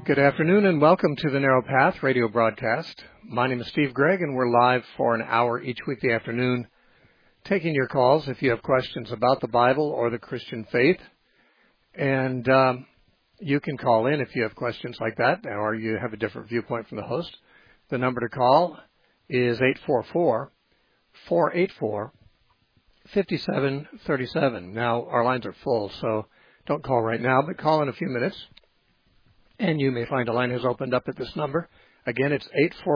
Good afternoon and welcome to the Narrow Path radio broadcast. My name is Steve Gregg and we're live for an hour each weekday afternoon taking your calls if you have questions about the Bible or the Christian faith. And you can call in if you have questions like that or you have a different viewpoint from the host. The number to call is 844-484-5737. Now, our lines are full, so don't call right now, but call in a few minutes. And you may find a line has opened up at this number. Again, it's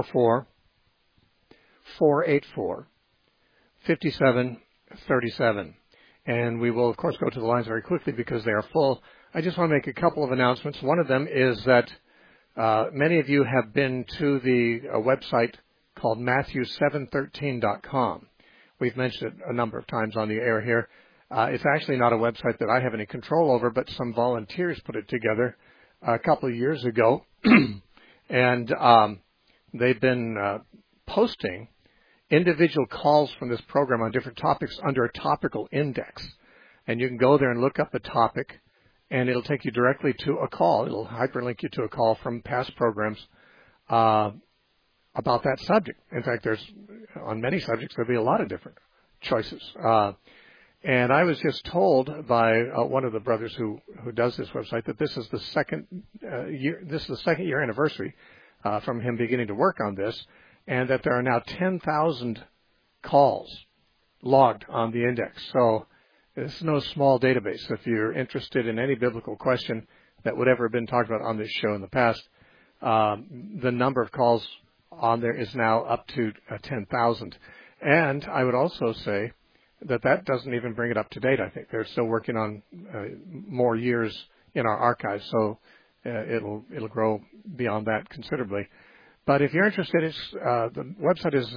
844-484-5737. And we will, of course, go to the lines very quickly because they are full. I just want to make a couple of announcements. One of them is that many of you have been to the website called Matthew713.com. We've mentioned it a number of times on the air here. It's actually not a website that I have any control over, but some volunteers put it together a couple of years ago, and they've been posting individual calls from this program on different topics under a topical index. And you can go there and look up a topic, and it'll take you directly to a call. It'll hyperlink you to a call from past programs about that subject. In fact, on many subjects, there'll be a lot of different choices. And I was just told by one of the brothers who does this website that this is the second year anniversary from him beginning to work on this, and that there are now 10,000 calls logged on the index. So it's no small database. If you're interested in any biblical question that would ever have been talked about on this show in the past, the number of calls on there is now up to 10,000. And I would also say that doesn't even bring it up to date. I think they're still working on more years in our archives, so it'll grow beyond that considerably. But if you're interested, the website is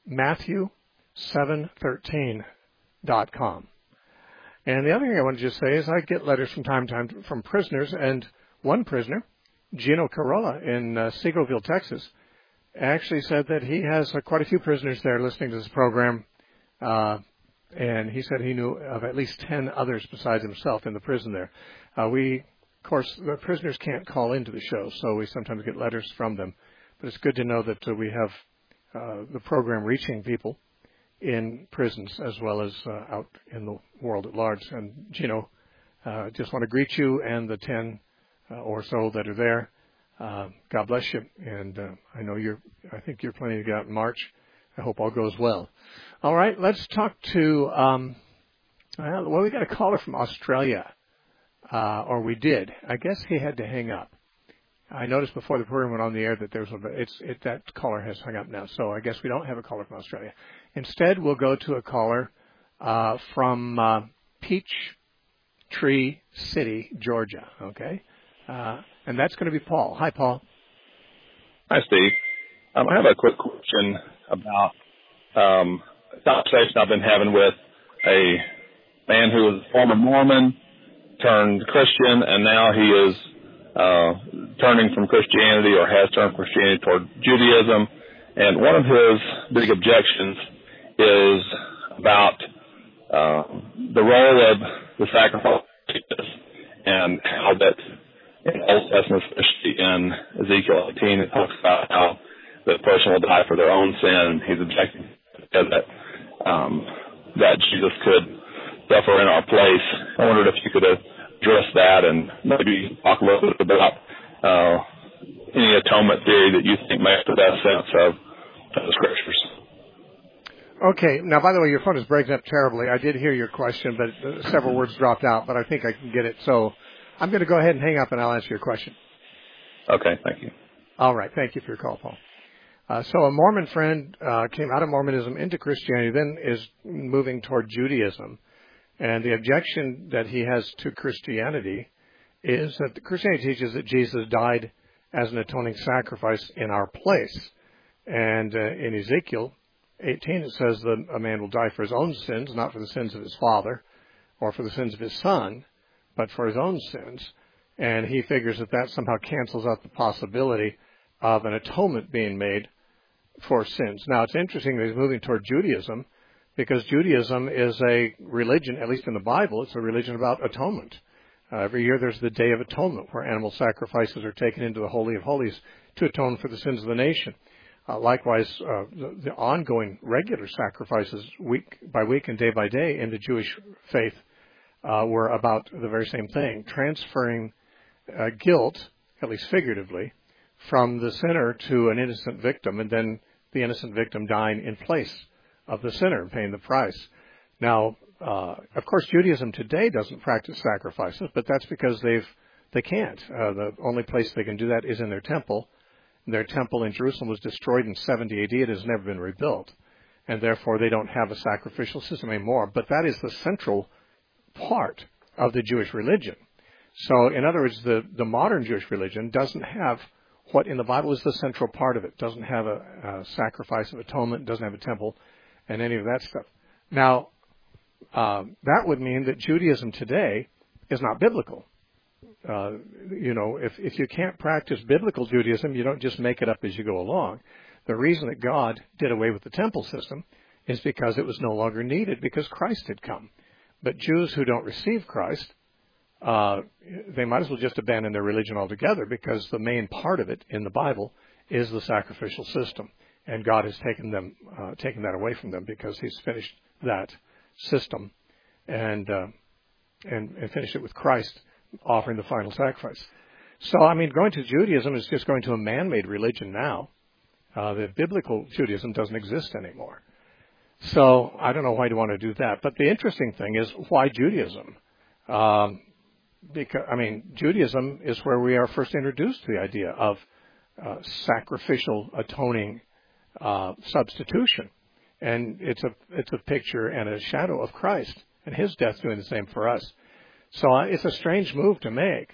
Matthew713.com. And the other thing I wanted to just say is I get letters from time to time from prisoners, and one prisoner, Gino Carolla in Seagoville, Texas, actually said that he has quite a few prisoners there listening to this program. And he said he knew of at least 10 others besides himself in the prison there. Of course, the prisoners can't call into the show, so we sometimes get letters from them. But it's good to know that we have the program reaching people in prisons as well as out in the world at large. And, Gino, just want to greet you and the 10 or so that are there. God bless you. And I think you're planning to get out in March. I hope all goes well. All right, let's talk to, we got a caller from Australia, or we did. I guess he had to hang up. I noticed before the program went on the air that that caller has hung up now, so I guess we don't have a caller from Australia. Instead, we'll go to a caller from Peachtree City, Georgia, okay? And that's going to be Paul. Hi, Paul. Hi, Steve. I have a quick question about a conversation I've been having with a man who was a former Mormon, turned Christian, and now he is turning from Christianity or has turned from Christianity toward Judaism. And one of his big objections is about the role of the sacrifice and how that in Old Testament, especially in Ezekiel 18, it talks about how the person will die for their own sin. He's objecting that Jesus could suffer in our place. I wondered if you could address that and maybe talk a little bit about any atonement theory that you think makes the best sense of the Scriptures. Okay. Now, by the way, your phone is breaking up terribly. I did hear your question, but several words dropped out, but I think I can get it. So I'm going to go ahead and hang up, and I'll answer your question. Okay. Thank you. All right. Thank you for your call, Paul. So a Mormon friend came out of Mormonism into Christianity, then is moving toward Judaism. And the objection that he has to Christianity is that Christianity teaches that Jesus died as an atoning sacrifice in our place. And in Ezekiel 18, it says that a man will die for his own sins, not for the sins of his father or for the sins of his son, but for his own sins. And he figures that somehow cancels out the possibility of an atonement being made for sins. Now, it's interesting that he's moving toward Judaism because Judaism is a religion, at least in the Bible, it's a religion about atonement. Every year there's the Day of Atonement, where animal sacrifices are taken into the Holy of Holies to atone for the sins of the nation. Likewise, the ongoing regular sacrifices week by week and day by day in the Jewish faith were about the very same thing, transferring guilt, at least figuratively, from the sinner to an innocent victim, and then the innocent victim dying in place of the sinner and paying the price. Now, of course, Judaism today doesn't practice sacrifices, but that's because they can't. The only place they can do that is in their temple. Their temple in Jerusalem was destroyed in 70 AD. It has never been rebuilt, and therefore they don't have a sacrificial system anymore. But that is the central part of the Jewish religion. So, in other words, the modern Jewish religion doesn't have what in the Bible is the central part of it. It doesn't have a sacrifice of atonement, doesn't have a temple, and any of that stuff. Now, that would mean that Judaism today is not biblical. If you can't practice biblical Judaism, you don't just make it up as you go along. The reason that God did away with the temple system is because it was no longer needed, because Christ had come. But Jews who don't receive Christ, they might as well just abandon their religion altogether, because the main part of it in the Bible is the sacrificial system. And God has taken that away from them, because He's finished that system and finished it with Christ offering the final sacrifice. So, going to Judaism is just going to a man-made religion now. The biblical Judaism doesn't exist anymore. So, I don't know why you want to do that. But the interesting thing is, why Judaism? Because Judaism is where we are first introduced to the idea of sacrificial atoning substitution. And it's a picture and a shadow of Christ and His death doing the same for us. So it's a strange move to make.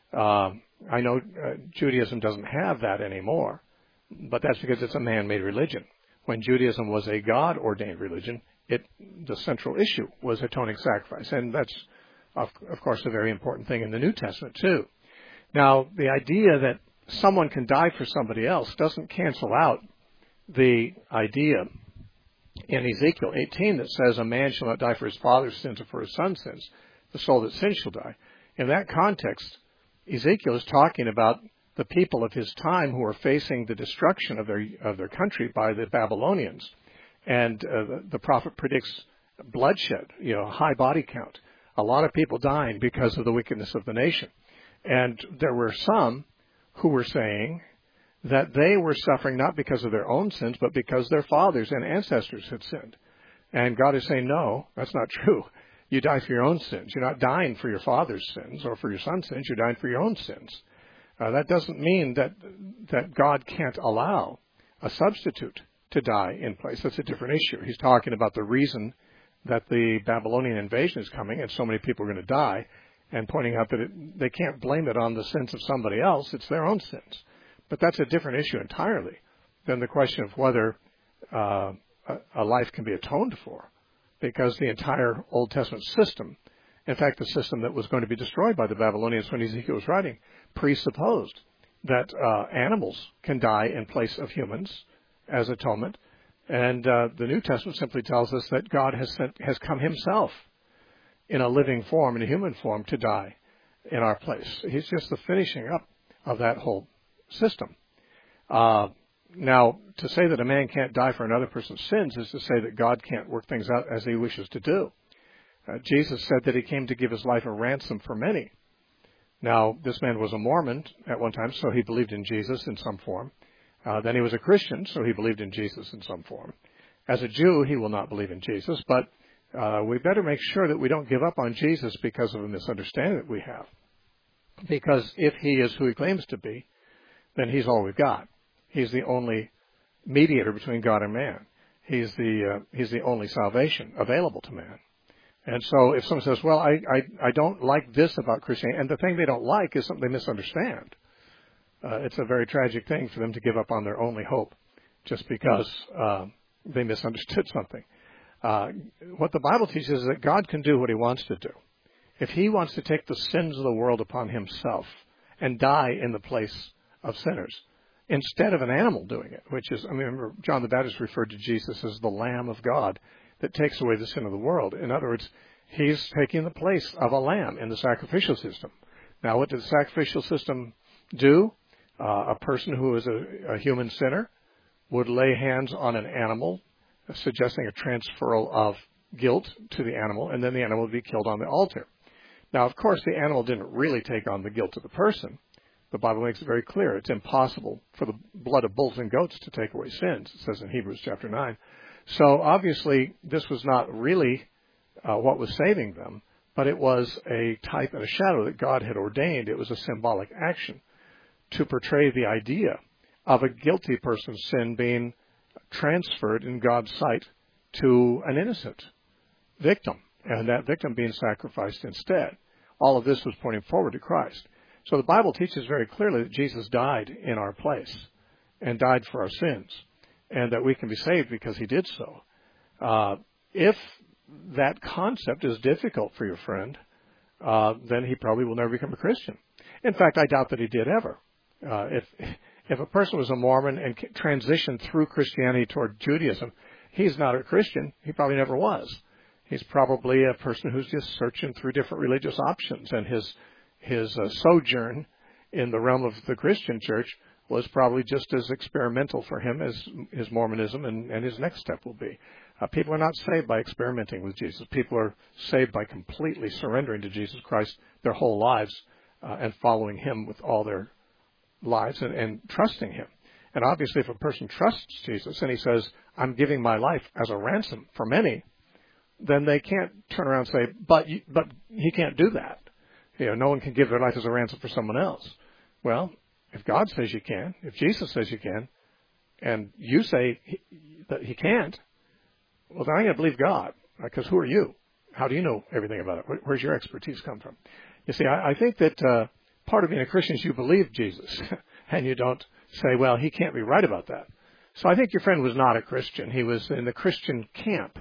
I know Judaism doesn't have that anymore, but that's because it's a man-made religion. When Judaism was a God-ordained religion, the central issue was atoning sacrifice, and that's, of course, a very important thing in the New Testament, too. Now, the idea that someone can die for somebody else doesn't cancel out the idea in Ezekiel 18 that says, a man shall not die for his father's sins or for his son's sins. The soul that sins shall die. In that context, Ezekiel is talking about the people of his time who are facing the destruction of their country by the Babylonians. And the prophet predicts bloodshed, high body count, a lot of people dying because of the wickedness of the nation. And there were some who were saying that they were suffering not because of their own sins, but because their fathers and ancestors had sinned. And God is saying, no, that's not true. You die for your own sins. You're not dying for your father's sins or for your son's sins. You're dying for your own sins. That doesn't mean that God can't allow a substitute to die in place. That's a different issue. He's talking about the reason that the Babylonian invasion is coming and so many people are going to die, and pointing out that they can't blame it on the sins of somebody else. It's their own sins. But that's a different issue entirely than the question of whether a life can be atoned for. Because the entire Old Testament system, in fact, the system that was going to be destroyed by the Babylonians when Ezekiel was writing, presupposed that animals can die in place of humans as atonement. And the New Testament simply tells us that God has come Himself in a living form, in a human form, to die in our place. He's just the finishing up of that whole system. Now, to say that a man can't die for another person's sins is to say that God can't work things out as He wishes to do. Jesus said that He came to give His life a ransom for many. Now, this man was a Mormon at one time, so he believed in Jesus in some form. Then he was a Christian, so he believed in Jesus in some form. As a Jew, he will not believe in Jesus, but we better make sure that we don't give up on Jesus because of a misunderstanding that we have. Because if He is who He claims to be, then He's all we've got. He's the only mediator between God and man. He's the only salvation available to man. And so if someone says, well, I don't like this about Christianity, and the thing they don't like is something they misunderstand, it's a very tragic thing for them to give up on their only hope just because they misunderstood something. What the Bible teaches is that God can do what He wants to do. If He wants to take the sins of the world upon Himself and die in the place of sinners, instead of an animal doing it, which is, remember, John the Baptist referred to Jesus as the Lamb of God that takes away the sin of the world. In other words, He's taking the place of a lamb in the sacrificial system. Now, what did the sacrificial system do? A person who is a human sinner would lay hands on an animal, suggesting a transferal of guilt to the animal, and then the animal would be killed on the altar. Now, of course, the animal didn't really take on the guilt of the person. The Bible makes it very clear it's impossible for the blood of bulls and goats to take away sins, it says in Hebrews chapter 9. So obviously, this was not really what was saving them, but it was a type and a shadow that God had ordained. It was a symbolic action to portray the idea of a guilty person's sin being transferred in God's sight to an innocent victim, and that victim being sacrificed instead. All of this was pointing forward to Christ. So the Bible teaches very clearly that Jesus died in our place and died for our sins, and that we can be saved because he did so. If that concept is difficult for your friend, then he probably will never become a Christian. In fact, I doubt that he did ever. If a person was a Mormon and transitioned through Christianity toward Judaism, he's not a Christian. He probably never was. He's probably a person who's just searching through different religious options, and his sojourn in the realm of the Christian church was probably just as experimental for him as his Mormonism and his next step will be. People are not saved by experimenting with Jesus. People are saved by completely surrendering to Jesus Christ their whole lives and following him with all their lives and trusting him. And obviously, if a person trusts Jesus and he says, I'm giving my life as a ransom for many, then they can't turn around and say, but he can't do that. No one can give their life as a ransom for someone else. Well, if God says you can, if Jesus says you can, and you say that he can't, well, then I'm going to believe God, because who are you? How do you know everything about it? Where's your expertise come from? You see, I think that part of being a Christian is you believe Jesus, and you don't say, well, he can't be right about that. So I think your friend was not a Christian. He was in the Christian camp,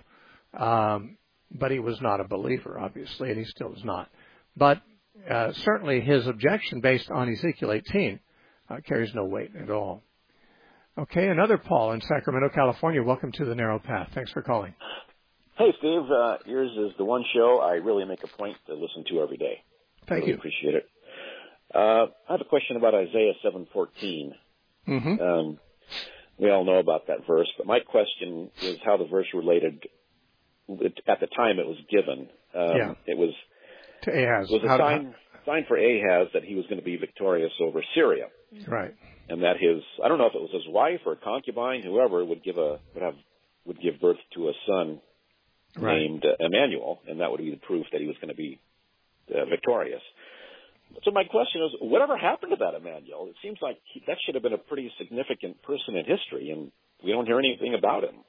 but he was not a believer, obviously, and he still is not. But certainly his objection based on Ezekiel 18 carries no weight at all. Okay, another Paul in Sacramento, California. Welcome to the Narrow Path. Thanks for calling. Hey, Steve. Yours is the one show I really make a point to listen to every day. Thank you. Appreciate it. I have a question about Isaiah 7:14. Mm-hmm. We all know about that verse, but my question is how the verse related. At the time it was given. It was to Ahaz. It was a sign for Ahaz that he was going to be victorious over Syria. Right. And that I don't know if it was his wife or concubine, whoever would give birth to a son named Emmanuel, and that would be the proof that he was going to be victorious. So my question is, whatever happened to that Emmanuel? It seems like that should have been a pretty significant person in history, and we don't hear anything about him.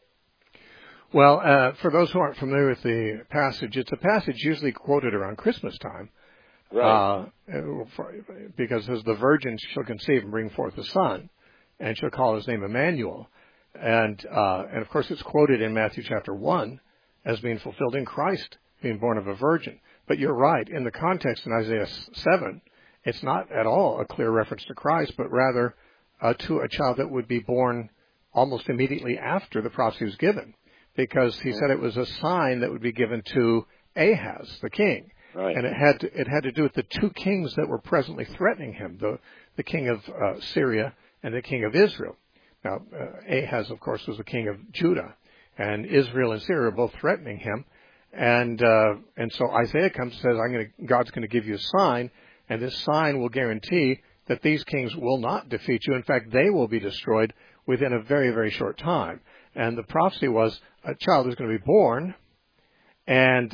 Well, for those who aren't familiar with the passage, it's a passage usually quoted around Christmas time. Right. Because as the virgin shall conceive and bring forth a son, and shall call his name Emmanuel. And of course it's quoted in Matthew chapter 1 as being fulfilled in Christ being born of a virgin. But you're right, in the context in Isaiah 7, it's not at all a clear reference to Christ, but rather to a child that would be born almost immediately after the prophecy was given. Because he said it was a sign that would be given to Ahaz, the king. Right. And it had to do with the two kings that were presently threatening him, the king of Syria and the king of Israel. Now, Ahaz, of course, was the king of Judah, and Israel and Syria are both threatening him. And so Isaiah comes and says, God's going to give you a sign, and this sign will guarantee that these kings will not defeat you. In fact, they will be destroyed within a very, very short time. And the prophecy was a child is going to be born, and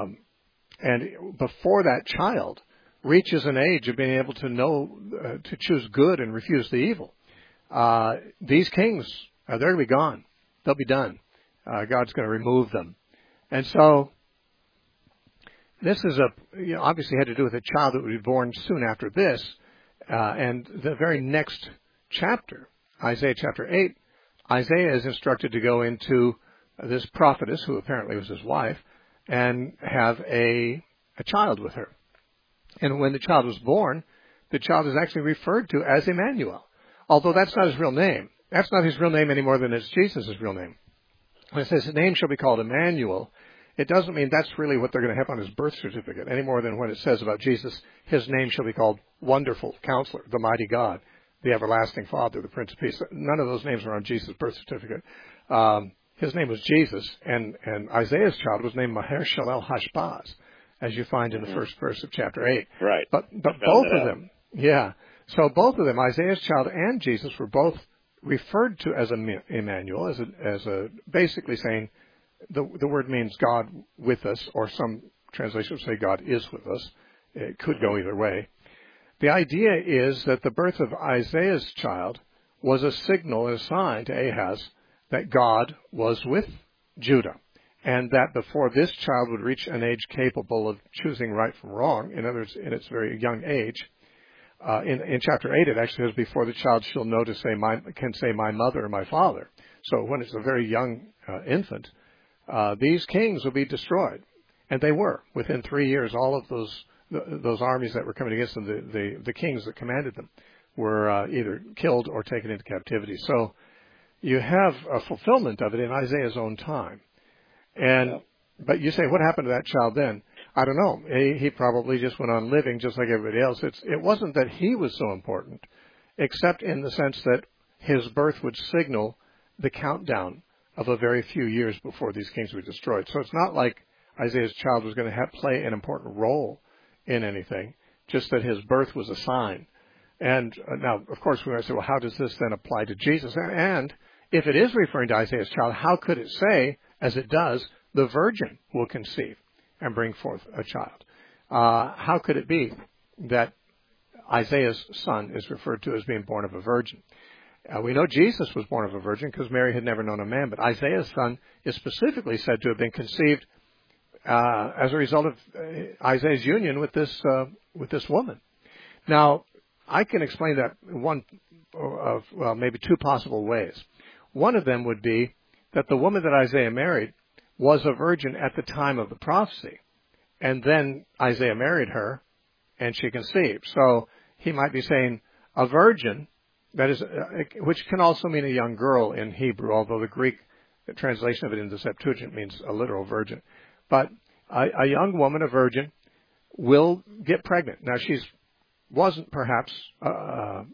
before that child reaches an age of being able to know, to choose good and refuse the evil, these kings, they're going to be gone. They'll be done. God's going to remove them. And so this is obviously had to do with a child that would be born soon after this. And the very next chapter, Isaiah chapter 8, Isaiah is instructed to go into this prophetess, who apparently was his wife, and have a child with her. And when the child was born, the child is actually referred to as Emmanuel, although that's not his real name. That's not his real name any more than it's Jesus' real name. When it says his name shall be called Emmanuel, it doesn't mean that's really what they're going to have on his birth certificate any more than when it says about Jesus, his name shall be called Wonderful Counselor, the Mighty God, the Everlasting Father, the Prince of Peace. None of those names are on Jesus' birth certificate. His name was Jesus, and Isaiah's child was named Maher-Shalal-Hash-Baz, as you find in the first verse of chapter 8. Right. But both of them, so both of them, Isaiah's child and Jesus, were both referred to as Emmanuel, as a basically saying the word means God with us, or some translations say God is with us. It could go either way. The idea is that the birth of Isaiah's child was a signal, a sign to Ahaz that God was with Judah, and that before this child would reach an age capable of choosing right from wrong, in other words, in its very young age, in chapter 8 it actually says, before the child shall know to say, can say my mother or my father. So when it's a very young infant, these kings will be destroyed. And they were. Within 3 years, all of those armies that were coming against them, the kings that commanded them, were either killed or taken into captivity. So you have a fulfillment of it in Isaiah's own time. But you say, what happened to that child then? I don't know. He probably just went on living just like everybody else. It wasn't that he was so important, except in the sense that his birth would signal the countdown of a very few years before these kings were destroyed. So it's not like Isaiah's child was going to play an important role in anything, just that his birth was a sign. And now, of course, we might say, well, how does this then apply to Jesus? And if it is referring to Isaiah's child, how could it say, as it does, the virgin will conceive and bring forth a child? How could it be that Isaiah's son is referred to as being born of a virgin? We know Jesus was born of a virgin because Mary had never known a man, but Isaiah's son is specifically said to have been conceived as a result of Isaiah's union with this woman. Now, I can explain that maybe two possible ways. One of them would be that the woman that Isaiah married was a virgin at the time of the prophecy, and then Isaiah married her, and she conceived. So he might be saying a virgin, that is, which can also mean a young girl in Hebrew, although the Greek translation of it in the Septuagint means a literal virgin. But a young woman, a virgin, will get pregnant. Now, she was perhaps a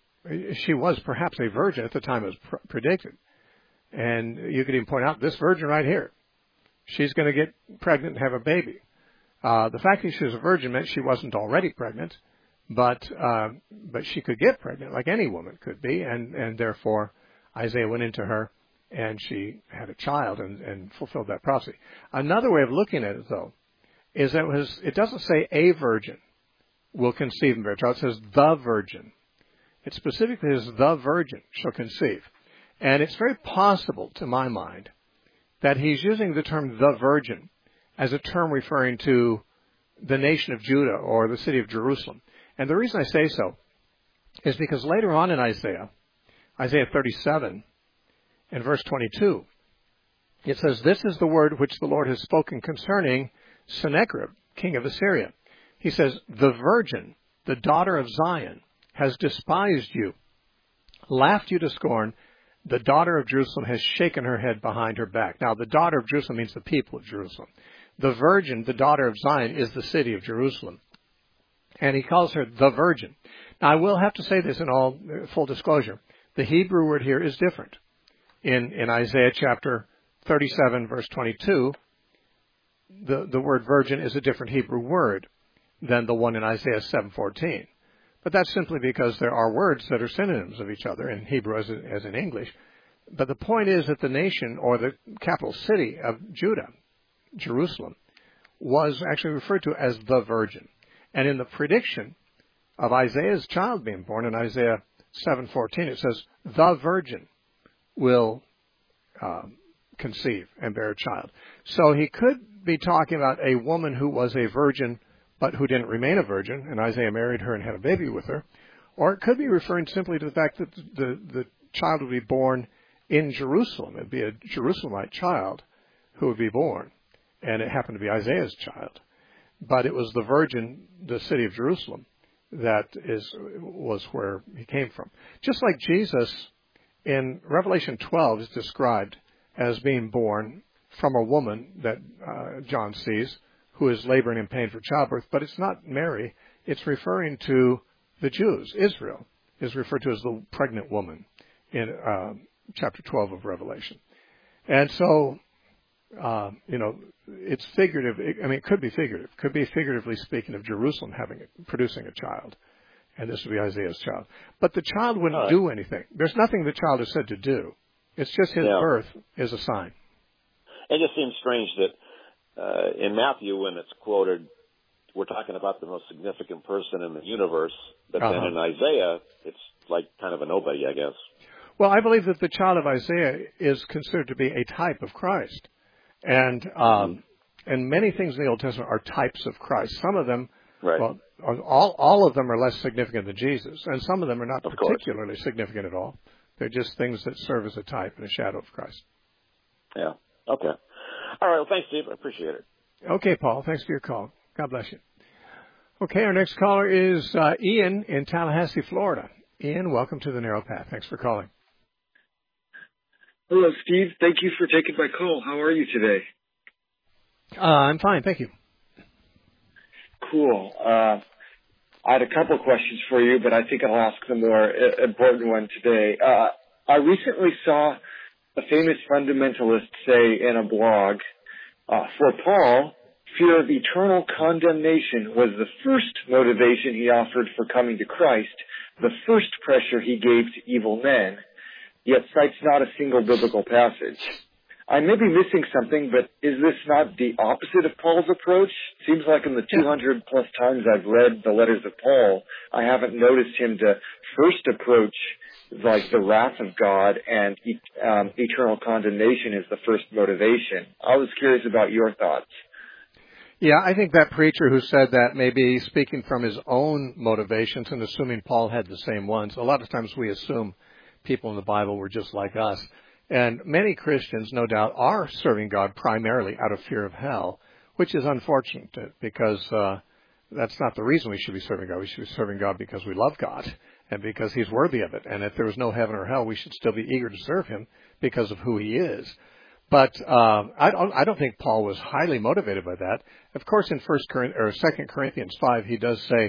virgin at the time it was predicted. And you could even point out this virgin right here. She's going to get pregnant and have a baby. The fact that she was a virgin meant she wasn't already pregnant, but she could get pregnant like any woman could be, and therefore Isaiah went into her and she had a child and fulfilled that prophecy. Another way of looking at it, though, is that it doesn't say a virgin will conceive and bear a child. It says the virgin. It specifically says the virgin shall conceive. And it's very possible, to my mind, that he's using the term the virgin as a term referring to the nation of Judah or the city of Jerusalem. And the reason I say so is because later on in Isaiah 37, in verse 22, it says, "This is the word which the Lord has spoken concerning Sennacherib, king of Assyria." He says, "The virgin, the daughter of Zion, has despised you, laughed you to scorn. The daughter of Jerusalem has shaken her head behind her back." Now, the daughter of Jerusalem means the people of Jerusalem. The virgin, the daughter of Zion, is the city of Jerusalem. And he calls her the virgin. Now, I will have to say this in all full disclosure. The Hebrew word here is different. In Isaiah chapter 37, verse 22, the word virgin is a different Hebrew word than the one in Isaiah 7:14. But that's simply because there are words that are synonyms of each other in Hebrew as in English. But the point is that the nation, or the capital city of Judah, Jerusalem, was actually referred to as the virgin. And in the prediction of Isaiah's child being born in Isaiah 7:14, it says, "The virgin will conceive and bear a child." So he could be talking about a woman who was a virgin but who didn't remain a virgin, and Isaiah married her and had a baby with her. Or it could be referring simply to the fact that the child would be born in Jerusalem. It would be a Jerusalemite child who would be born, and it happened to be Isaiah's child. But it was the virgin, the city of Jerusalem, that was where he came from. Just like Jesus in Revelation 12 is described as being born from a woman that John sees who is laboring in pain for childbirth, but it's not Mary. It's referring to the Jews. Israel is referred to as the pregnant woman in chapter 12 of Revelation. And so, it's figurative. It could be figurative. It could be figuratively speaking of Jerusalem producing a child. And this would be Isaiah's child. But the child wouldn't do anything. There's nothing the child is said to do. It's just his birth is a sign. It just seems strange that in Matthew, when it's quoted, we're talking about the most significant person in the universe, but then in Isaiah, it's like kind of a nobody, I guess. Well, I believe that the child of Isaiah is considered to be a type of Christ. And many things in the Old Testament are types of Christ. Some of them, well, all of them are less significant than Jesus, and some of them are not particularly significant at all. They're just things that serve as a type and a shadow of Christ. Yeah. Okay. All right. Well, thanks, Steve. I appreciate it. Okay, Paul. Thanks for your call. God bless you. Okay, our next caller is Ian in Tallahassee, Florida. Ian, welcome to the Narrow Path. Thanks for calling. Hello, Steve. Thank you for taking my call. How are you today? I'm fine. Thank you. Cool. I had a couple questions for you, but I think I'll ask the more important one today. I recently saw a famous fundamentalist say in a blog, for Paul, fear of eternal condemnation was the first motivation he offered for coming to Christ, the first pressure he gave to evil men, yet cites not a single biblical passage. I may be missing something, but is this not the opposite of Paul's approach? Seems like in the 200 plus times I've read the letters of Paul, I haven't noticed him to first approach like the wrath of God and eternal condemnation is the first motivation. I was curious about your thoughts. Yeah, I think that preacher who said that may be speaking from his own motivations and assuming Paul had the same ones. A lot of times we assume people in the Bible were just like us. And many Christians, no doubt, are serving God primarily out of fear of hell, which is unfortunate because that's not the reason we should be serving God. We should be serving God because we love God and because He's worthy of it. And if there was no heaven or hell, we should still be eager to serve Him because of who He is. But I don't think Paul was highly motivated by that. Of course, in 2 Corinthians 5, he does say,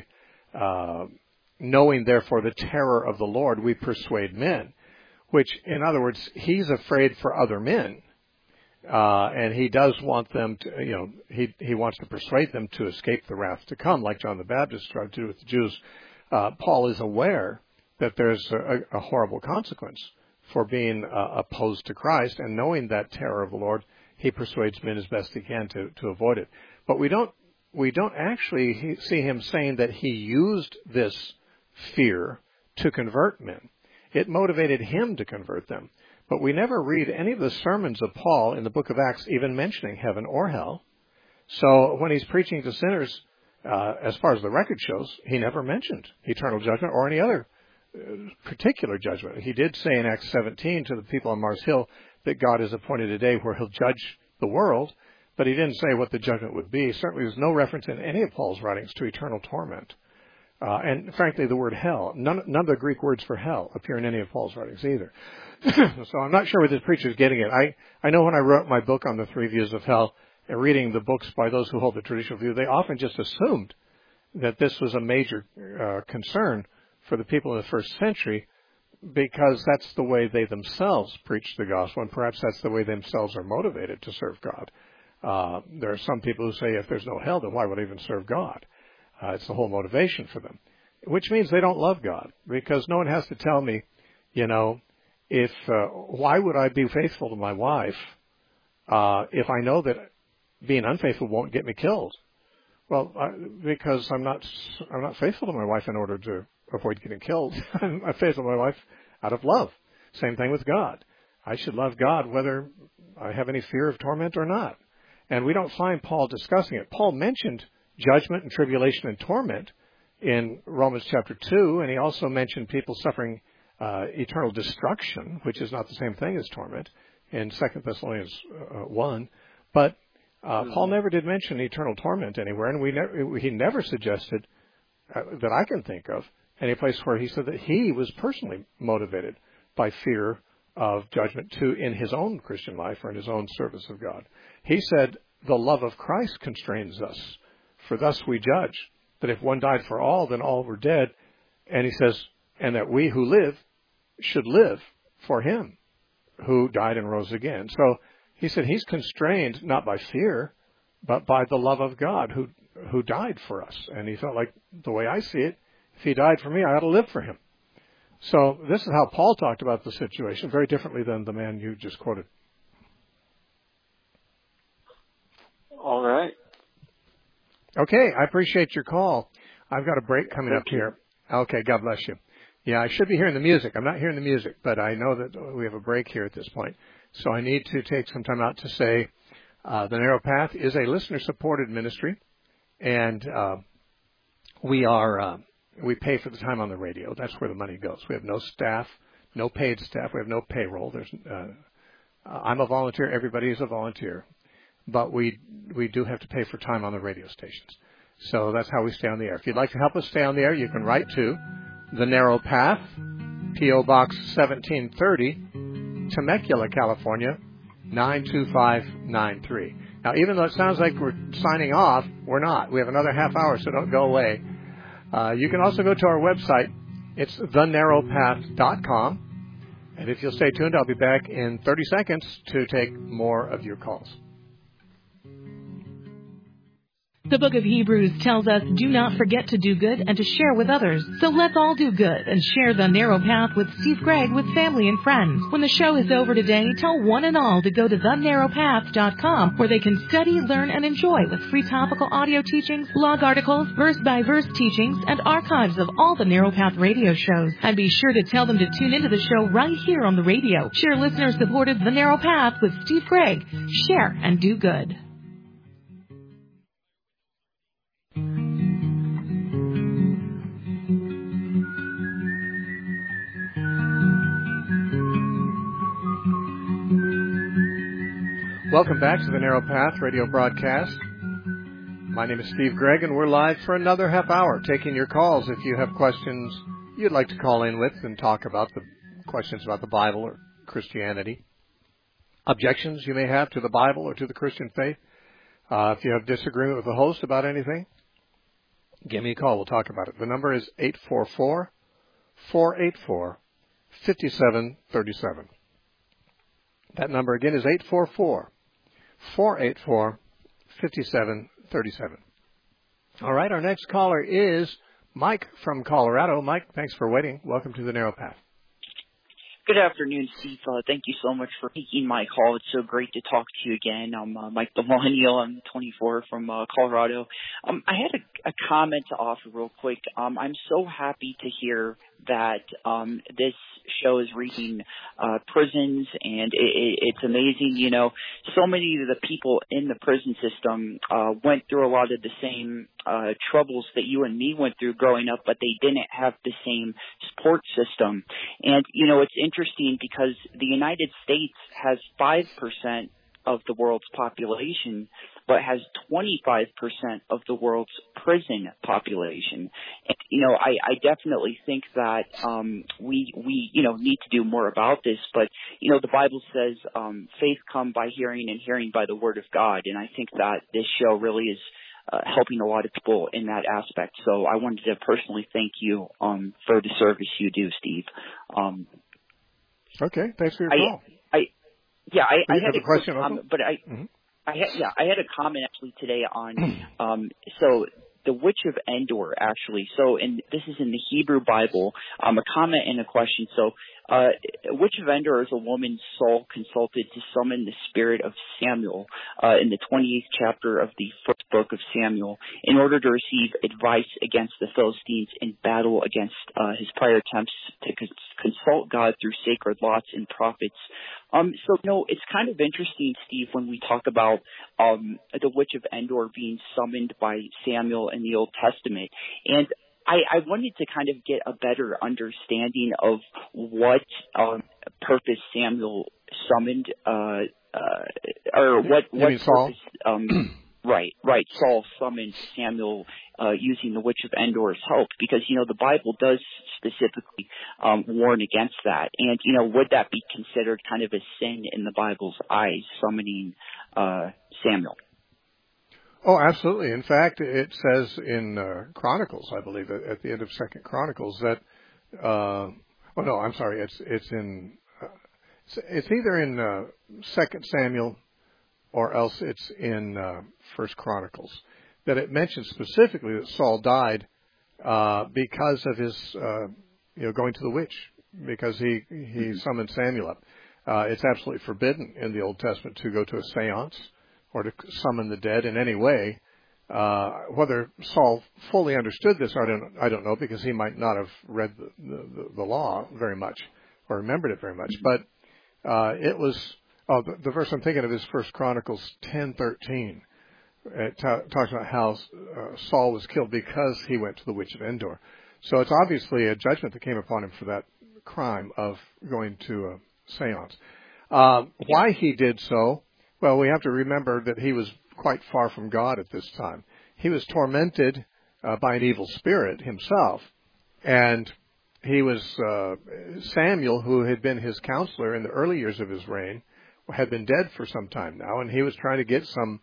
knowing therefore the terror of the Lord, we persuade men. Which, in other words, he's afraid for other men, and he does want them to, he wants to persuade them to escape the wrath to come, like John the Baptist tried to do with the Jews. Paul is aware that there's a horrible consequence for being opposed to Christ, and knowing that terror of the Lord, he persuades men as best he can to avoid it. But we don't actually see him saying that he used this fear to convert men. It motivated him to convert them. But we never read any of the sermons of Paul in the book of Acts even mentioning heaven or hell. So when he's preaching to sinners, as far as the record shows, he never mentioned eternal judgment or any other particular judgment. He did say in Acts 17 to the people on Mars Hill that God has appointed a day where He'll judge the world, but He didn't say what the judgment would be. Certainly there's no reference in any of Paul's writings to eternal torment. And frankly, the word hell, none of the Greek words for hell appear in any of Paul's writings either. So I'm not sure where this preacher is getting it. I know when I wrote my book on the 3 views of hell, and reading the books by those who hold the traditional view, they often just assumed that this was a major concern for the people in the first century because that's the way they themselves preach the gospel, and perhaps that's the way they themselves are motivated to serve God. There are some people who say if there's no hell, then why would I even serve God? It's the whole motivation for them, which means they don't love God, because no one has to tell me, why would I be faithful to my wife if I know that being unfaithful won't get me killed? Well, because I'm not faithful to my wife in order to avoid getting killed. I'm faithful to my wife out of love. Same thing with God. I should love God whether I have any fear of torment or not. And we don't find Paul discussing it. Paul mentioned judgment and tribulation and torment in Romans chapter 2, and he also mentioned people suffering eternal destruction, which is not the same thing as torment, in 2 Thessalonians 1. But Paul never did mention eternal torment anywhere, and he never suggested, that I can think of, any place where he said that he was personally motivated by fear of judgment in his own Christian life or in his own service of God. He said, the love of Christ constrains us, for thus we judge, that if one died for all, then all were dead. And he says, and that we who live should live for him who died and rose again. So he said he's constrained not by fear, but by the love of God who died for us. And he felt like, the way I see it, if he died for me, I ought to live for him. So this is how Paul talked about the situation, very differently than the man you just quoted. All right. Okay, I appreciate your call. I've got a break coming up here. Okay, God bless you. Yeah, I should be hearing the music. I'm not hearing the music, but I know that we have a break here at this point. So I need to take some time out to say The Narrow Path is a listener-supported ministry, and we pay for the time on the radio. That's where the money goes. We have no staff, no paid staff. We have no payroll. I'm a volunteer. Everybody is a volunteer. But we do have to pay for time on the radio stations. So that's how we stay on the air. If you'd like to help us stay on the air, you can write to The Narrow Path, P.O. Box 1730, Temecula, California, 92593. Now, even though it sounds like we're signing off, we're not. We have another half hour, so don't go away. You can also go to our website. It's thenarrowpath.com. And if you'll stay tuned, I'll be back in 30 seconds to take more of your calls. The book of Hebrews tells us, do not forget to do good and to share with others. So let's all do good and share The Narrow Path with Steve Gregg with family and friends. When the show is over today, tell one and all to go to thenarrowpath.com, where they can study, learn, and enjoy with free topical audio teachings, blog articles, verse-by-verse teachings, and archives of all the Narrow Path radio shows. And be sure to tell them to tune into the show right here on the radio. Share listener-supported The Narrow Path with Steve Gregg. Share and do good. Welcome back to the Narrow Path radio broadcast. My name is Steve Gregg, and we're live for another half hour, taking your calls. If you have questions you'd like to call in with and talk about the questions about the Bible or Christianity, objections you may have to the Bible or to the Christian faith, if you have disagreement with the host about anything, give me a call. We'll talk about it. The number is 844-484-5737. That number again is 844-484-5737. All right, our next caller is Mike from Colorado. Mike, thanks for waiting. Welcome to the Narrow Path. Good afternoon, Steve. Thank you so much for taking my call. It's so great to talk to you again. I'm Mike the Millennial. I'm 24 from Colorado. I had a comment to offer real quick. I'm so happy to hear that this show is reaching prisons, and it's amazing. You know, so many of the people in the prison system went through a lot of the same troubles that you and me went through growing up, but they didn't have the same support system. And, you know, it's interesting because the United States has 5% of the world's population, but has 25% of the world's prison population. And, you know, I definitely think that we need to do more about this. But, you know, the Bible says faith comes by hearing and hearing by the word of God. And I think that this show really is helping a lot of people in that aspect. So I wanted to personally thank you for the service you do, Steve. Okay, thanks for your call. I had a question, comment, but I had a comment actually today on so the Witch of Endor actually. So this is in the Hebrew Bible. A comment and a question. So Witch of Endor is a woman Saul consulted to summon the spirit of Samuel in the 28th chapter of the first book of Samuel in order to receive advice against the Philistines in battle against his prior attempts to consult God through sacred lots and prophets. So, you know, it's kind of interesting, Steve, when we talk about the Witch of Endor being summoned by Samuel in the Old Testament. And I wanted to kind of get a better understanding of what purpose Samuel summoned, or what purpose Right. Saul summoned Samuel using the witch of Endor's help because, the Bible does specifically warn against that. And, would that be considered kind of a sin in the Bible's eyes, summoning Samuel? Oh, absolutely. In fact, it says in Chronicles, I believe, at the end of 2 Chronicles that, it's in, it's either in 2 Samuel or else it's in 1 Chronicles, that it mentions specifically that Saul died because of his, going to the witch, because he summoned Samuel up. It's absolutely forbidden in the Old Testament to go to a seance or to summon the dead in any way. Whether Saul fully understood this, I don't know, because he might not have read the law very much or remembered it very much. But it was the verse I'm thinking of is 1 Chronicles 10:13. It talks about how Saul was killed because he went to the witch of Endor. So it's obviously a judgment that came upon him for that crime of going to a seance. Why he did so? Well, we have to remember that he was quite far from God at this time. He was tormented by an evil spirit himself, and he was Samuel, who had been his counselor in the early years of his reign, had been dead for some time now, and he was trying to get some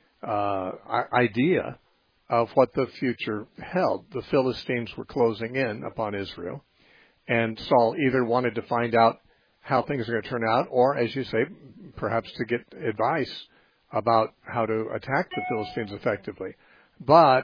idea of what the future held. The Philistines were closing in upon Israel, and Saul either wanted to find out how things are going to turn out, or, as you say, perhaps to get advice about how to attack the Philistines effectively. But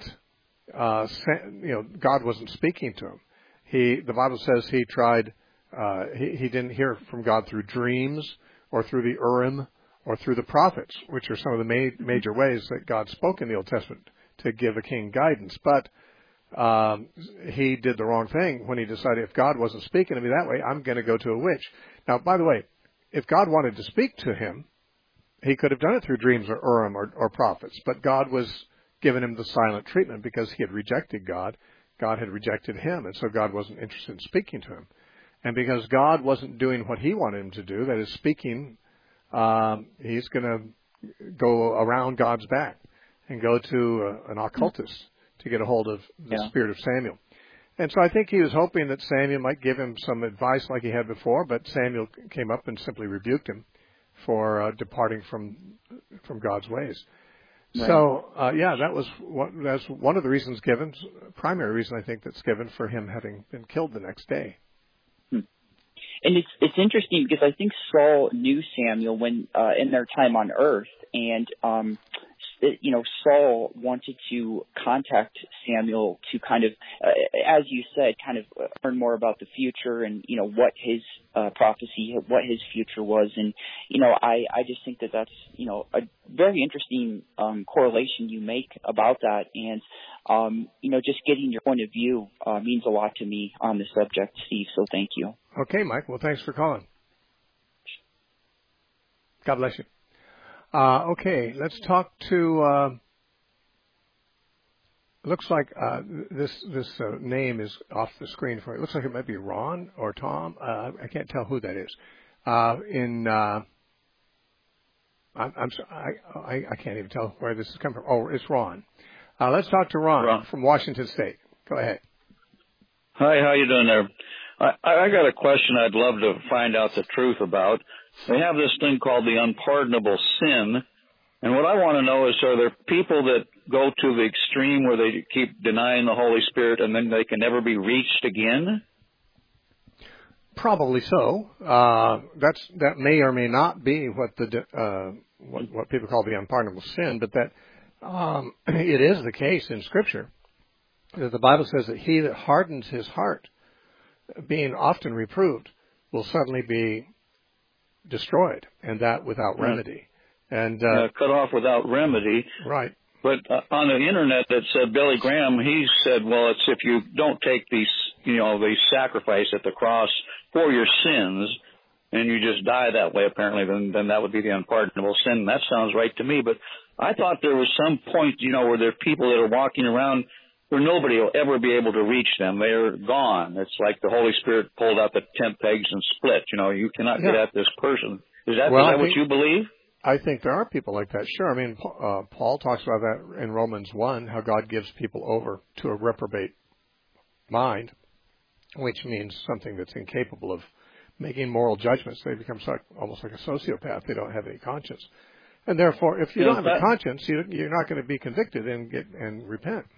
God wasn't speaking to him. The Bible says he tried. He didn't hear from God through dreams or through the Urim or through the prophets, which are some of the major ways that God spoke in the Old Testament to give a king guidance. But he did the wrong thing when he decided, if God wasn't speaking to me that way, I'm going to go to a witch. Now, by the way, if God wanted to speak to him, he could have done it through dreams or Urim or prophets. But God was giving him the silent treatment because he had rejected God. God had rejected him, and so God wasn't interested in speaking to him. And because God wasn't doing what he wanted him to do, that is speaking, he's going to go around God's back and go to an occultist to get a hold of the spirit of Samuel. And so I think he was hoping that Samuel might give him some advice like he had before, but Samuel came up and simply rebuked him for departing from God's ways. Right. So, that's one of the reasons given, primary reason I think that's given for him having been killed the next day. And it's interesting because I think Saul knew Samuel when in their time on earth, and Saul wanted to contact Samuel to kind of, as you said, kind of learn more about the future and what his prophecy, what his future was, and I just think that that's a very interesting correlation you make about that, and just getting your point of view means a lot to me on the subject, Steve. So thank you. Okay, Mike. Well, thanks for calling. God bless you. Okay, let's talk to. Looks like this name is off the screen for me. It looks like it might be Ron or Tom. I can't tell who that is. I'm sorry, I can't even tell where this is coming from. Oh, it's Ron. Let's talk to Ron from Washington State. Go ahead. Hi, how you doing there? I got a question I'd love to find out the truth about. They have this thing called the unpardonable sin, and what I want to know is, are there people that go to the extreme where they keep denying the Holy Spirit and then they can never be reached again? Probably so. That may or may not be what what people call the unpardonable sin, but that it is the case in Scripture that the Bible says that he that hardens his heart, being often reproved, will suddenly be destroyed, and that without remedy. And cut off without remedy. Right. But on the internet, that said Billy Graham, he said, well, it's if you don't take these sacrifice at the cross for your sins, and you just die that way, apparently, then that would be the unpardonable sin. That sounds right to me. But I thought there was some point, where there are people that are walking around where nobody will ever be able to reach them. They're gone. It's like the Holy Spirit pulled out the tent pegs and split. You cannot get at this person. Is that what you believe? I think there are people like that. Sure. I mean, Paul talks about that in Romans 1, how God gives people over to a reprobate mind, which means something that's incapable of making moral judgments. They become almost like a sociopath. They don't have any conscience. And therefore, if you don't have a conscience, you're not going to be convicted and repent.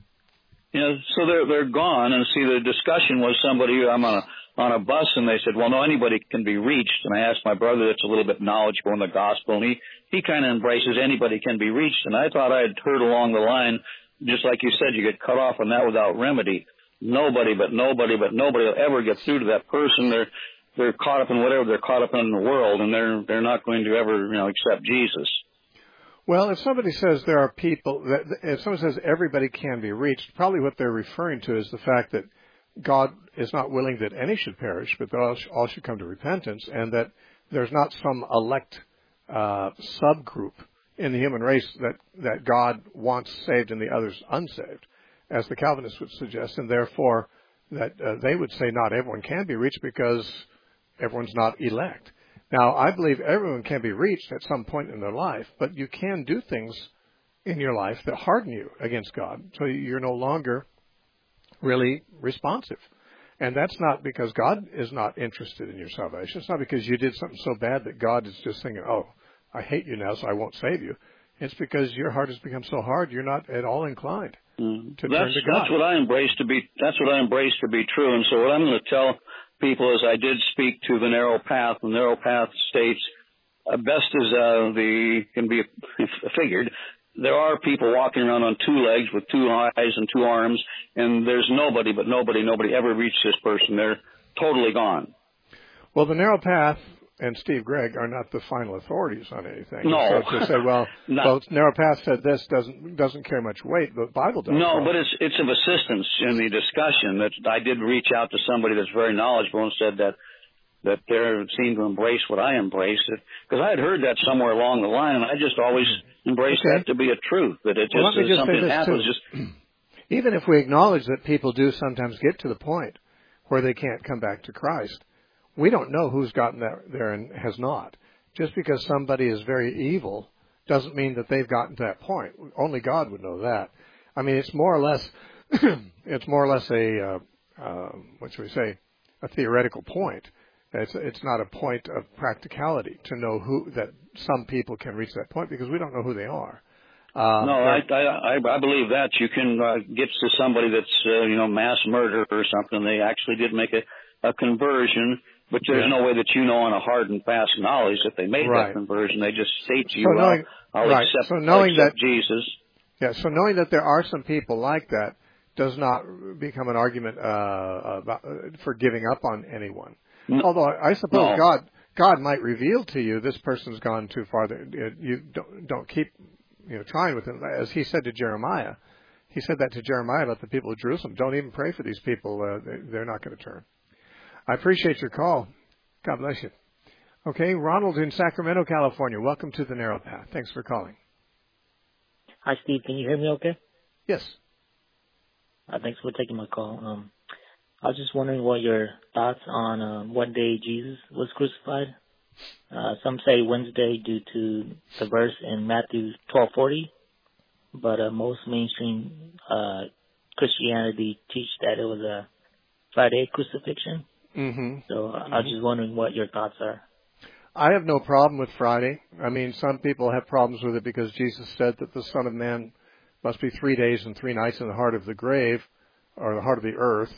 So they're gone. And see, the discussion was somebody, I'm on a bus, and they said, well, no, anybody can be reached. And I asked my brother that's a little bit knowledgeable in the gospel, and he kind of embraces anybody can be reached. And I thought I had heard along the line, just like you said, you get cut off on that without remedy. Nobody will ever get through to that person. They're caught up in whatever they're caught up in the world, and they're not going to ever, accept Jesus. Well, if somebody says there are people, if someone says everybody can be reached, probably what they're referring to is the fact that God is not willing that any should perish, but that all should come to repentance, and that there's not some elect subgroup in the human race that God wants saved and the others unsaved, as the Calvinists would suggest, and therefore that they would say not everyone can be reached because everyone's not elect. Now, I believe everyone can be reached at some point in their life, but you can do things in your life that harden you against God, so you're no longer really responsive. And that's not because God is not interested in your salvation. It's not because you did something so bad that God is just thinking, oh, I hate you now, so I won't save you. It's because your heart has become so hard, you're not at all inclined to turn to God. That's what I embrace to be true. And so what I'm going to tell people is I did speak to the narrow path. The narrow path states, best as can be figured, there are people walking around on two legs with two eyes and two arms, and there's nobody ever reached this person. They're totally gone. Well, the narrow path and Steve Gregg are not the final authorities on anything. No. So to say, well, narrow path said this doesn't carry much weight, but the Bible does. No, but it's of assistance in the discussion. That I did reach out to somebody that's very knowledgeable and said that they seem to embrace what I embrace. Because I had heard that somewhere along the line, and I just always embraced that to be a truth. That it just something happens. Even if we acknowledge that people do sometimes get to the point where they can't come back to Christ, we don't know who's gotten there and has not. Just because somebody is very evil doesn't mean that they've gotten to that point. Only God would know that. I mean, it's more or less, a what should we say, a theoretical point. It's not a point of practicality to know that some people can reach that point because we don't know who they are. I believe that you can get to somebody that's mass murder or something. They actually did make a conversion, but there's no way that on a hard and fast knowledge that they made that conversion. They just state to you, I'll accept Jesus. Yeah, so knowing that there are some people like that does not become an argument for giving up on anyone. Although I suppose God might reveal to you this person's gone too far. You don't keep trying with him. As he said to Jeremiah, he said that to Jeremiah about the people of Jerusalem. Don't even pray for these people. They're not going to turn. I appreciate your call. God bless you. Okay, Ronald in Sacramento, California. Welcome to the Narrow Path. Thanks for calling. Hi, Steve. Can you hear me okay? Yes. Thanks for taking my call. I was just wondering what your thoughts on what day Jesus was crucified. Some say Wednesday due to the verse in Matthew 12:40, but most mainstream Christianity teach that it was a Friday crucifixion. Mm-hmm. So I was just wondering what your thoughts are. I have no problem with Friday. I mean, some people have problems with it because Jesus said that the Son of Man must be 3 days and 3 nights in the heart of the grave, or the heart of the earth.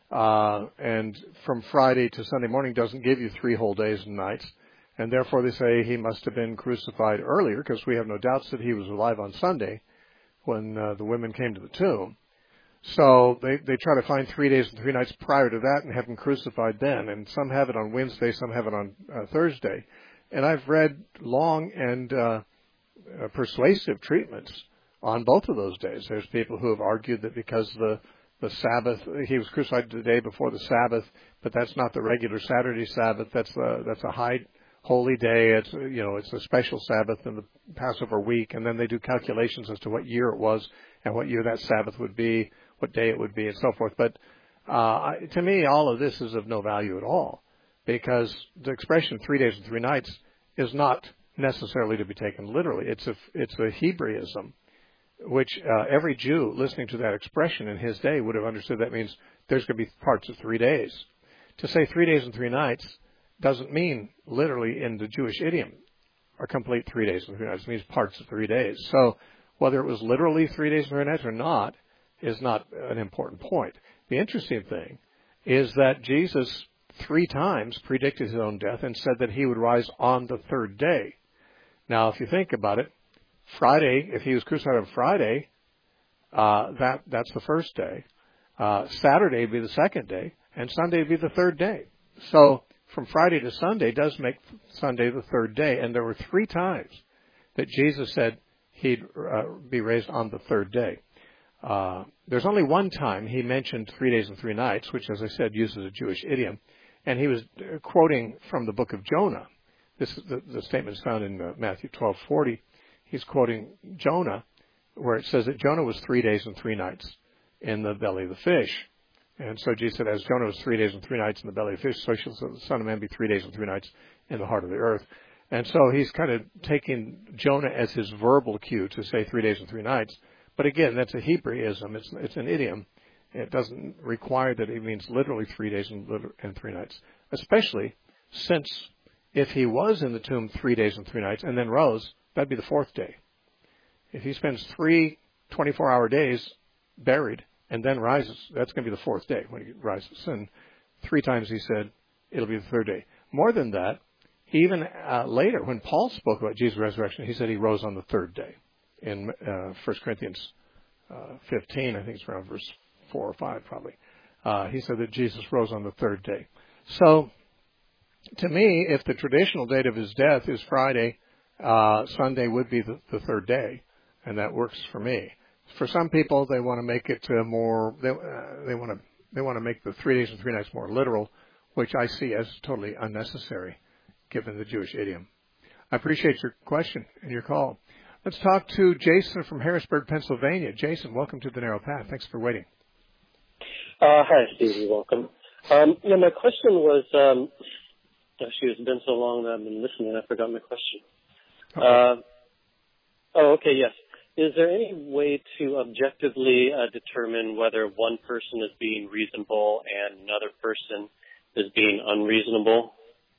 And from Friday to Sunday morning doesn't give you 3 whole days and nights. And therefore they say he must have been crucified earlier because we have no doubts that he was alive on Sunday when the women came to the tomb. So they try to find 3 days and 3 nights prior to that and have him crucified then. And some have it on Wednesday, some have it on Thursday. And I've read long and persuasive treatments on both of those days. There's people who have argued that because the Sabbath, he was crucified the day before the Sabbath, but that's not the regular Saturday Sabbath. That's a high holy day. It's a special Sabbath in the Passover week, and then they do calculations as to what year it was and what year that Sabbath would be, what day it would be, and so forth. But to me, all of this is of no value at all, because the expression 3 days and 3 nights is not necessarily to be taken literally. It's a Hebraism, which every Jew listening to that expression in his day would have understood that means there's going to be parts of 3 days. To say 3 days and 3 nights doesn't mean literally in the Jewish idiom a complete 3 days and 3 nights. It means parts of 3 days. So whether it was literally 3 days and 3 nights or not is not an important point. The interesting thing is that Jesus 3 times predicted his own death and said that he would rise on the 3rd day. Now, if you think about it, Friday, if he was crucified on Friday, that's the 1st day. Saturday would be the 2nd day, and Sunday would be the 3rd day. So from Friday to Sunday does make Sunday the 3rd day, and there were 3 times that Jesus said he'd be raised on the 3rd day. There's only one time he mentioned 3 days and 3 nights, which, as I said, uses a Jewish idiom, and he was quoting from the book of Jonah. The statement is found in Matthew 12:40. He's quoting Jonah, where it says that Jonah was 3 days and 3 nights in the belly of the fish. And so Jesus said, as Jonah was 3 days and 3 nights in the belly of the fish, so shall the Son of Man be 3 days and 3 nights in the heart of the earth. And so he's kind of taking Jonah as his verbal cue to say 3 days and 3 nights. But again, that's a Hebraism. It's an idiom. It doesn't require that it means literally 3 days and 3 nights, especially since if he was in the tomb 3 days and 3 nights and then rose, that'd be the 4th day. If he spends 3 24-hour days buried and then rises, that's going to be the 4th day when he rises. And 3 times he said it'll be the 3rd day. More than that, even later, when Paul spoke about Jesus' resurrection, he said he rose on the 3rd day. In 1 Corinthians 15, I think it's around verse 4 or 5 probably, he said that Jesus rose on the 3rd day. So, to me, if the traditional date of his death is Friday, Sunday would be the 3rd day, and that works for me. For some people, they want to make it more. They want to make the 3 days and 3 nights more literal, which I see as totally unnecessary, given the Jewish idiom. I appreciate your question and your call. Let's talk to Jason from Harrisburg, Pennsylvania. Jason, welcome to the Narrow Path. Thanks for waiting. Hi, Stevie. Welcome. My question was, it's been so long that I've been listening, I forgot my question. Okay, yes. Is there any way to objectively determine whether one person is being reasonable and another person is being unreasonable?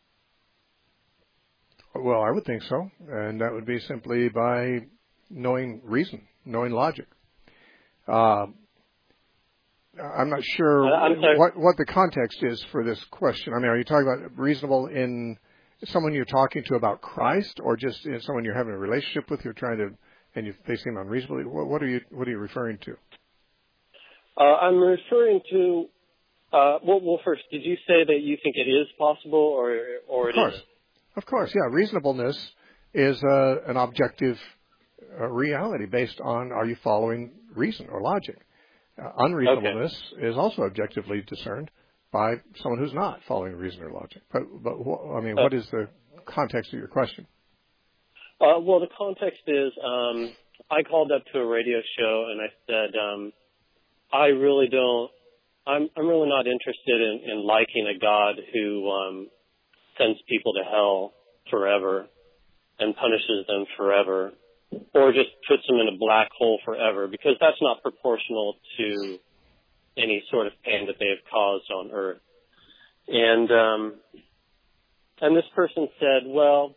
Well, I would think so, and that would be simply by knowing reason, knowing logic. I'm not sure what the context is for this question. I mean, are you talking about reasonable in someone you're talking to about Christ, or just in someone you're having a relationship with, they seem unreasonable? What are you referring to? I'm referring to. Well, first, did you say that you think it is possible, or it isn't? Of course, yeah. Reasonableness is an objective reality based on are you following reason or logic. Unreasonableness is also objectively discerned by someone who's not following reason or logic. But what is the context of your question? Well, the context is I called up to a radio show and I said I'm really not interested in liking a God who sends people to hell forever and punishes them forever, or just puts them in a black hole forever, because that's not proportional to any sort of pain that they have caused on earth. And this person said, well,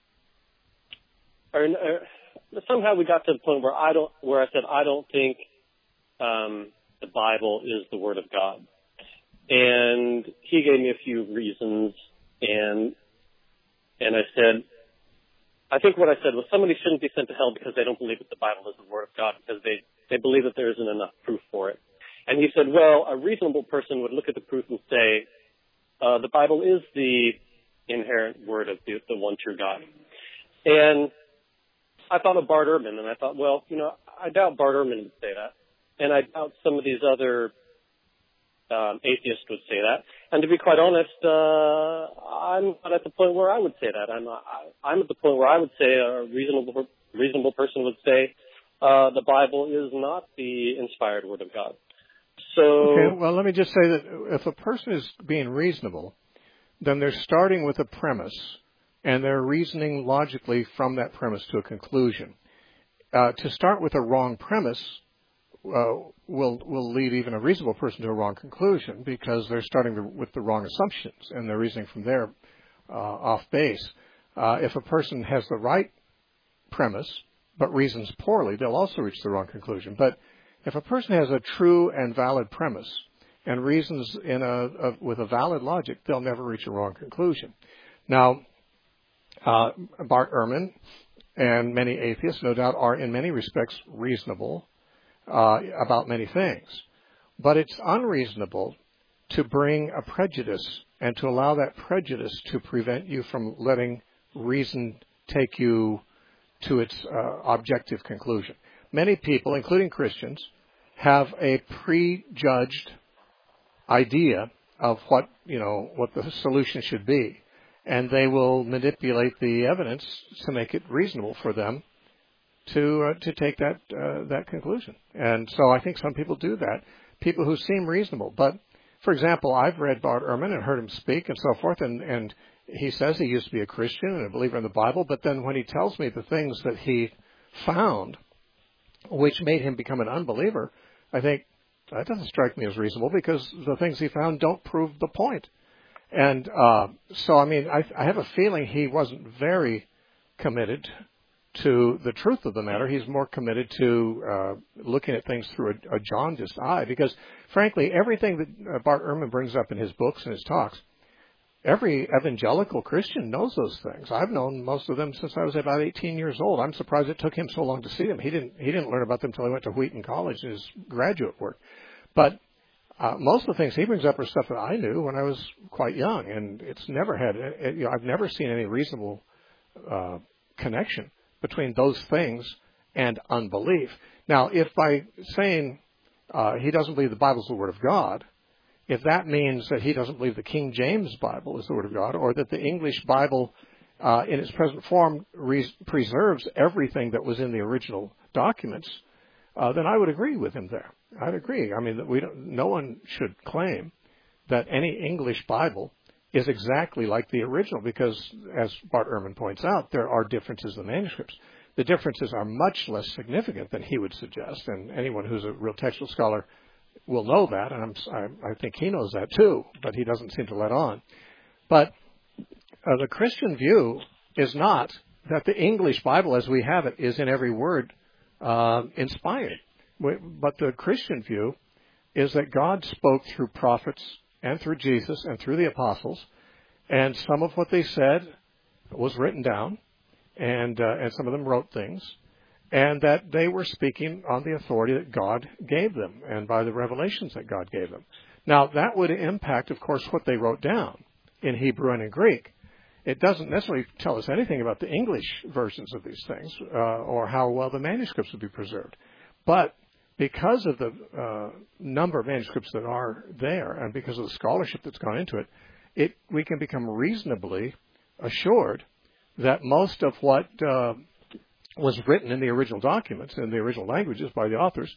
somehow we got to the point where I said I don't think the Bible is the Word of God. And he gave me a few reasons. And I said, I think what I said was somebody shouldn't be sent to hell because they don't believe that the Bible is the Word of God, because they believe that there isn't enough proof for it. And he said, well, a reasonable person would look at the proof and say, the Bible is the inherent word of the one true God. And I thought of Bart Ehrman, and I thought, well, I doubt Bart Ehrman would say that. And I doubt some of these other atheists would say that. And to be quite honest, I'm not at the point where I would say that. I'm at the point where I would say a reasonable person would say the Bible is not the inspired Word of God. So, okay, well, let me just say that if a person is being reasonable, then they're starting with a premise and they're reasoning logically from that premise to a conclusion. To start with a wrong premise will lead even a reasonable person to a wrong conclusion, because they're starting with the wrong assumptions and they're reasoning from there off base. If a person has the right premise but reasons poorly, they'll also reach the wrong conclusion. But if a person has a true and valid premise and reasons with a valid logic, they'll never reach a wrong conclusion. Now, Bart Ehrman and many atheists, no doubt, are in many respects reasonable about many things. But it's unreasonable to bring a prejudice and to allow that prejudice to prevent you from letting reason take you to its objective conclusion. Many people, including Christians, have a prejudged idea of what the solution should be, and they will manipulate the evidence to make it reasonable for them to take that conclusion. And so I think some people do that, people who seem reasonable. But, for example, I've read Bart Ehrman and heard him speak and so forth, and he says he used to be a Christian and a believer in the Bible, but then when he tells me the things that he found which made him become an unbeliever, I think that doesn't strike me as reasonable, because the things he found don't prove the point. And so, I mean, I have a feeling he wasn't very committed to the truth of the matter. He's more committed to looking at things through a jaundiced eye, because, frankly, everything that Bart Ehrman brings up in his books and his talks, every evangelical Christian knows those things. I've known most of them since I was about 18 years old. I'm surprised it took him so long to see them. He didn't learn about them until he went to Wheaton College in his graduate work. But most of the things he brings up are stuff that I knew when I was quite young, and it's never had. I've never seen any reasonable connection between those things and unbelief. Now, if by saying he doesn't believe the Bible is the Word of God, if that means that he doesn't believe the King James Bible is the Word of God, or that the English Bible in its present form preserves everything that was in the original documents, then I would agree with him there. I'd agree. I mean, no one should claim that any English Bible is exactly like the original, because, as Bart Ehrman points out, there are differences in manuscripts. The differences are much less significant than he would suggest, and anyone who's a real textual scholar will know that, and I think he knows that too, but he doesn't seem to let on. But the Christian view is not that the English Bible as we have it is in every word inspired. But the Christian view is that God spoke through prophets and through Jesus and through the apostles, and some of what they said was written down, and some of them wrote things, and that they were speaking on the authority that God gave them and by the revelations that God gave them. Now, that would impact, of course, what they wrote down in Hebrew and in Greek. It doesn't necessarily tell us anything about the English versions of these things or how well the manuscripts would be preserved. But because of the number of manuscripts that are there, and because of the scholarship that's gone into it, we can become reasonably assured that most of what was written in the original documents, in the original languages by the authors,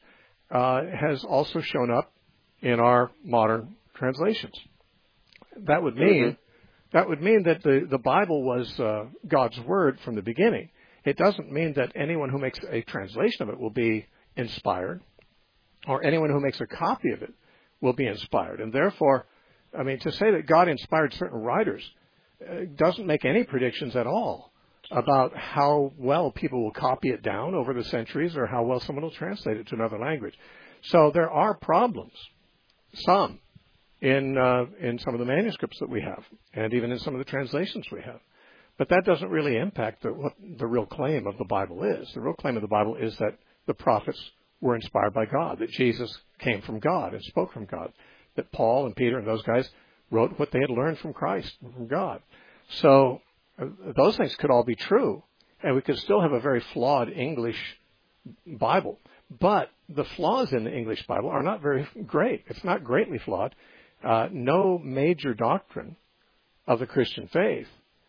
has also shown up in our modern translations. That would mean that the Bible was God's word from the beginning. It doesn't mean that anyone who makes a translation of it will be inspired, or anyone who makes a copy of it will be inspired. And therefore, I mean, to say that God inspired certain writers doesn't make any predictions at all about how well people will copy it down over the centuries, or how well someone will translate it to another language. So there are problems, some, in some of the manuscripts that we have, and even in some of the translations we have. But that doesn't really impact what the real claim of the Bible is. The real claim of the Bible is that the prophets were inspired by God, that Jesus came from God and spoke from God, that Paul and Peter and those guys wrote what they had learned from Christ, from God. So those things could all be true, and we could still have a very flawed English Bible. But the flaws in the English Bible are not very great. It's not greatly flawed. No major doctrine of the Christian faith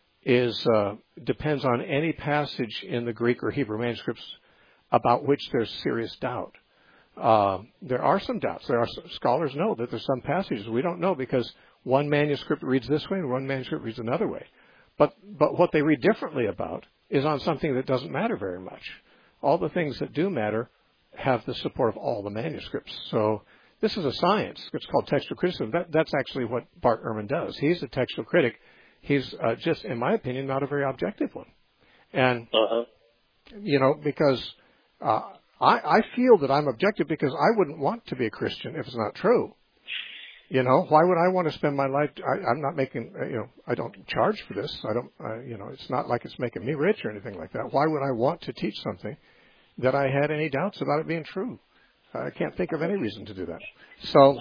depends on any passage in the Greek or Hebrew manuscripts about which there's serious doubt. There are some doubts. Scholars know that there's some passages we don't know because one manuscript reads this way and one manuscript reads another way. But what they read differently about is on something that doesn't matter very much. All the things that do matter have the support of all the manuscripts. So this is a science. It's called textual criticism. That's actually what Bart Ehrman does. He's a textual critic. He's just, in my opinion, not a very objective one. And, because I feel that I'm objective because I wouldn't want to be a Christian if it's not true. Why would I want to spend my life? I'm not making, I don't charge for this. I don't, it's not like it's making me rich or anything like that. Why would I want to teach something that I had any doubts about it being true? I can't think of any reason to do that. So,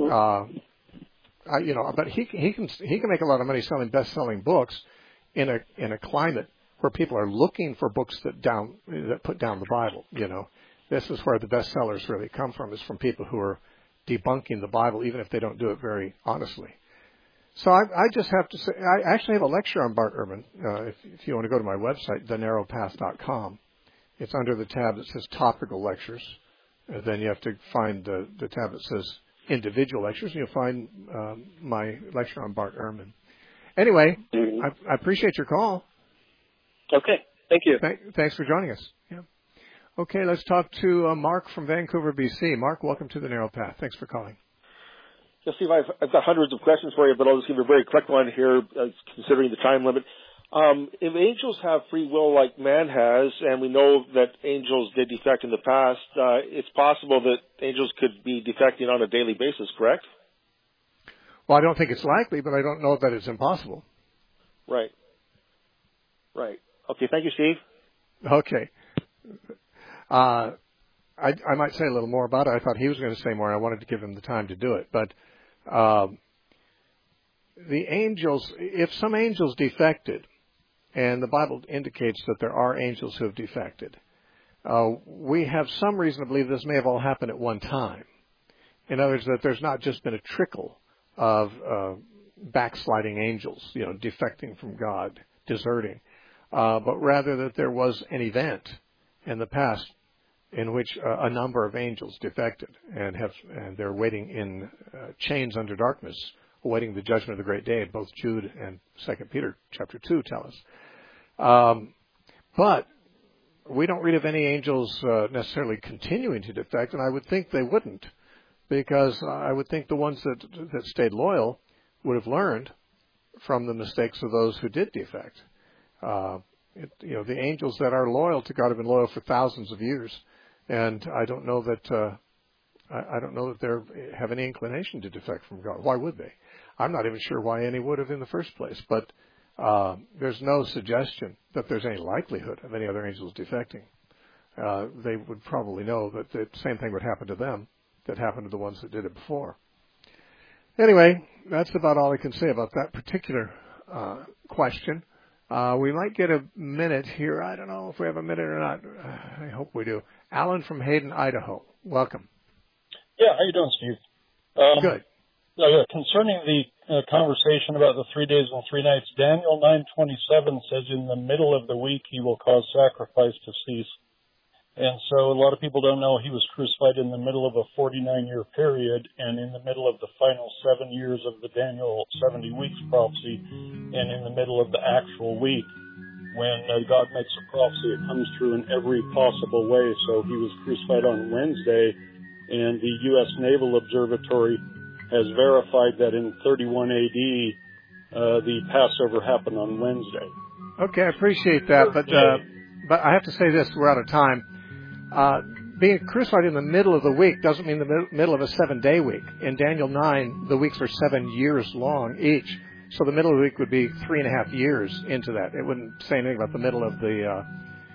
but he can make a lot of money selling best-selling books in a climate where people are looking for books that put down the Bible. This is where the bestsellers really come from, is from people who are debunking the Bible, even if they don't do it very honestly. So I just have to say, I actually have a lecture on Bart Ehrman. If you want to go to my website, thenarrowpath.com, it's under the tab that says Topical Lectures. And then you have to find the tab that says Individual Lectures, and you'll find my lecture on Bart Ehrman. Anyway, I appreciate your call. Okay, thank you. Thanks for joining us. Yeah. Okay, let's talk to Mark from Vancouver, BC. Mark, welcome to the Narrow Path. Thanks for calling. Yeah, Steve, I've got hundreds of questions for you, but I'll just give you a very quick one here, considering the time limit. If angels have free will like man has, and we know that angels did defect in the past, it's possible that angels could be defecting on a daily basis, correct? Well, I don't think it's likely, but I don't know that it's impossible. Right. Okay, thank you, Steve. Okay. I might say a little more about it. I thought he was going to say more, and I wanted to give him the time to do it. But the angels, if some angels defected, and the Bible indicates that there are angels who have defected, we have some reason to believe this may have all happened at one time. In other words, that there's not just been a trickle of backsliding angels, defecting from God, deserting, but rather that there was an event in the past in which a number of angels defected and they're waiting in chains under darkness, awaiting the judgment of the great day. Both Jude and 2 Peter chapter 2 tell us. But we don't read of any angels necessarily continuing to defect, and I would think they wouldn't, because I would think the ones that stayed loyal would have learned from the mistakes of those who did defect. The angels that are loyal to God have been loyal for thousands of years, and I don't know that they have any inclination to defect from God. Why would they? I'm not even sure why any would have in the first place. But there's no suggestion that there's any likelihood of any other angels defecting. They would probably know that the same thing would happen to them that happened to the ones that did it before. Anyway, that's about all I can say about that particular question. We might get a minute here. I don't know if we have a minute or not. I hope we do. Alan from Hayden, Idaho. Welcome. Yeah, how you doing, Steve? Good. Concerning the conversation about the 3 days and 3 nights, Daniel 9:27 says in the middle of the week he will cause sacrifice to cease. And so a lot of people don't know he was crucified in the middle of a 49-year period and in the middle of the final 7 years of the Daniel 70 weeks prophecy and in the middle of the actual week. When God makes a prophecy, it comes through in every possible way. So he was crucified on Wednesday, and the U.S. Naval Observatory has verified that in 31 AD, the Passover happened on Wednesday. Okay, I appreciate that, but I have to say this, we're out of time. Being crucified in the middle of the week doesn't mean the middle of a 7-day week. In Daniel 9, the weeks are 7 years long each, so the middle of the week would be 3.5 years into that. It wouldn't say anything about the middle of the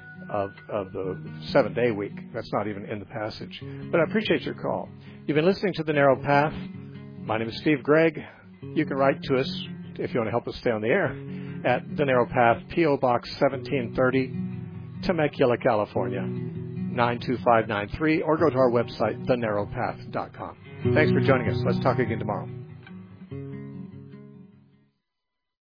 7-day week. That's not even in the passage. But I appreciate your call. You've been listening to The Narrow Path. My name is Steve Gregg. You can write to us if you want to help us stay on the air at The Narrow Path, P.O. Box 1730, Temecula, California, 92593, or go to our website, thenarrowpath.com. Thanks for joining us. Let's talk again tomorrow.